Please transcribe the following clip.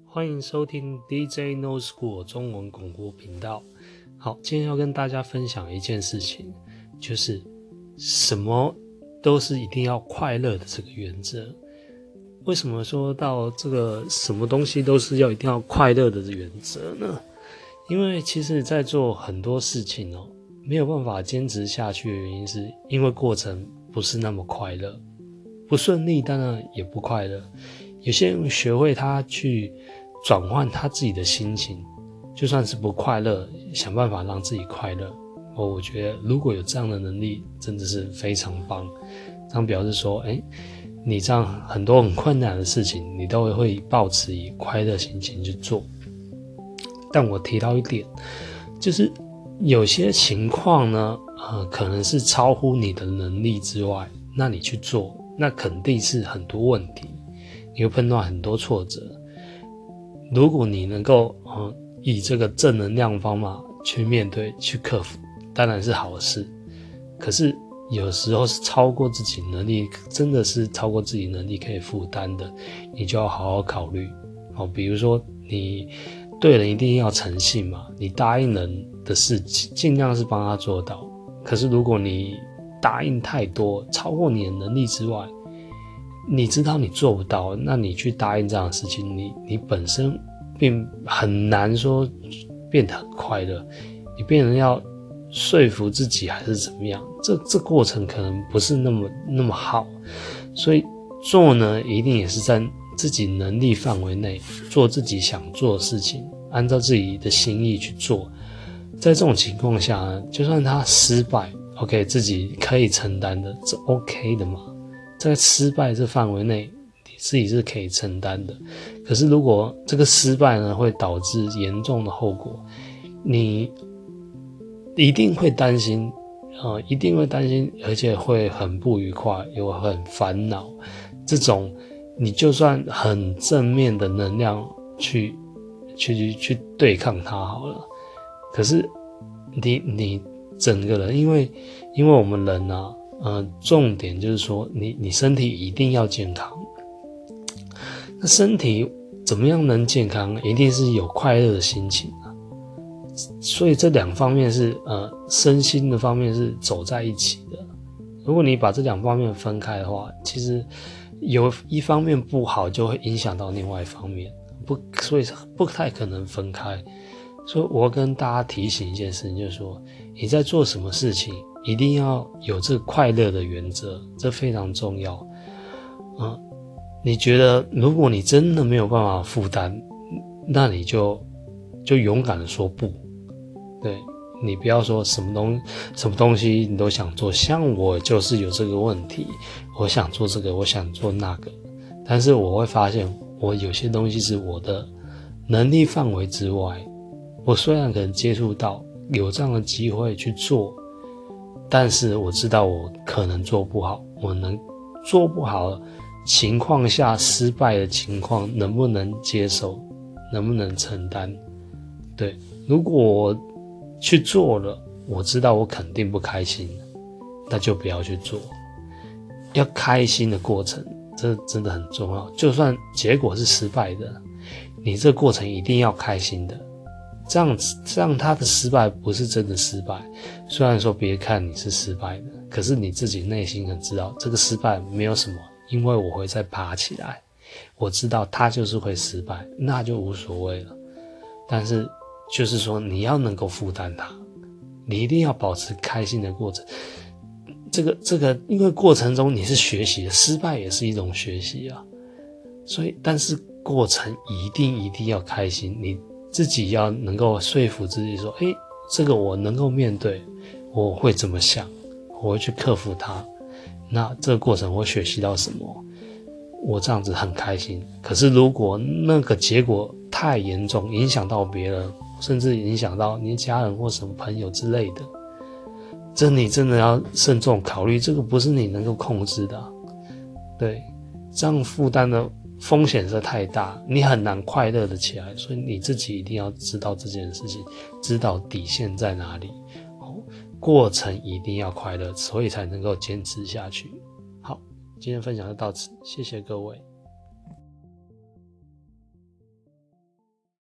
欢迎收听 DJ No School 中文广播频道。好，今天要跟大家分享一件事情，就是什么都是一定要快乐的这个原则。为什么说到这个什么东西都是一定要快乐的原则呢？因为其实在做很多事情没有办法坚持下去的原因是因为过程不是那么快乐，不顺利当然也不快乐。有些人学会他去转换他自己的心情，就算是不快乐，想办法让自己快乐。我觉得如果有这样的能力，真的是非常棒。这样表示说，你这样很多很困难的事情，你都会抱持以快乐心情去做。但我提到一点，就是有些情况呢，可能是超乎你的能力之外，那你去做，那肯定是很多问题，你会碰到很多挫折。如果你能够以这个正能量方法去面对去克服，当然是好事。可是有时候是超过自己能力，真的是超过自己能力可以负担的，你就要好好考虑。比如说你对人一定要诚信嘛，你答应人的事尽量是帮他做到。可是如果你答应太多，超过你的能力之外，你知道你做不到，那你去答应这样的事情，你本身并很难说变得很快乐，你变成要说服自己还是怎么样，这过程可能不是那么好。所以做呢，一定也是在自己能力范围内做自己想做的事情，按照自己的心意去做。在这种情况下呢，就算他失败 OK， 自己可以承担的，这 OK 的嘛。在失败这范围内，你自己是可以承担的。可是如果这个失败呢，会导致严重的后果，你一定会担心，一定会担心，而且会很不愉快，又很烦恼。这种你就算很正面的能量去对抗它好了，可是你整个人，因为我们人啊。重点就是说你身体一定要健康。那身体怎么样能健康？一定是有快乐的心情啊。所以这两方面是身心的方面是走在一起的。如果你把这两方面分开的话，其实有一方面不好，就会影响到另外一方面，所以不太可能分开。所以我要跟大家提醒一件事情，就是说你在做什么事情一定要有这个快乐的原则，这非常重要。你觉得如果你真的没有办法负担，那你就勇敢的说不。对，你不要说什么东西你都想做。像我就是有这个问题，我想做这个，我想做那个，但是我会发现我有些东西是我的能力范围之外。我虽然可能接触到有这样的机会去做，但是我知道我可能做不好，我能做不好情况下失败的情况能不能接受，能不能承担。对，如果我去做了，我知道我肯定不开心，那就不要去做。要开心的过程，这真的很重要。就算结果是失败的，你这过程一定要开心的。这样他的失败不是真的失败，虽然说别看你是失败的，可是你自己内心很知道这个失败没有什么，因为我会再爬起来，我知道他就是会失败，那就无所谓了。但是就是说你要能够负担它，你一定要保持开心的过程。这个因为过程中你是学习的，失败也是一种学习啊。所以但是过程一定要开心，你自己要能够说服自己说，这个我能够面对，我会怎么想，我会去克服它。那这个过程我会学习到什么？我这样子很开心。可是如果那个结果太严重，影响到别人，甚至影响到你家人或什么朋友之类的，你真的要慎重考虑，这个不是你能够控制的。对，这样负担的风险是太大，你很难快乐的起来。所以你自己一定要知道这件事情，知道底线在哪里。过程一定要快乐，所以才能够坚持下去。好，今天分享就到此，谢谢各位。